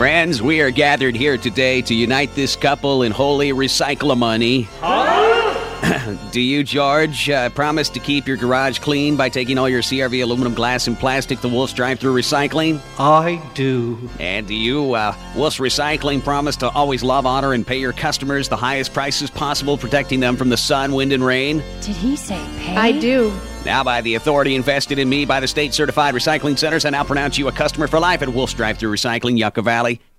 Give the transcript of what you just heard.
Friends, we are gathered here today to unite this couple in holy recycle-a-money. Do you, George, promise to keep your garage clean by taking all your CRV aluminum, glass, and plastic to Wolf's Drive-Thru Recycling? I do. And do you, Wolf's Recycling, promise to always love, honor, and pay your customers the highest prices possible, protecting them from the sun, wind, and rain? Did he say pay? I do. Now, by the authority invested in me by the state-certified recycling centers, I now pronounce you a customer for life at Wolf's Drive-Thru Recycling, Yucca Valley.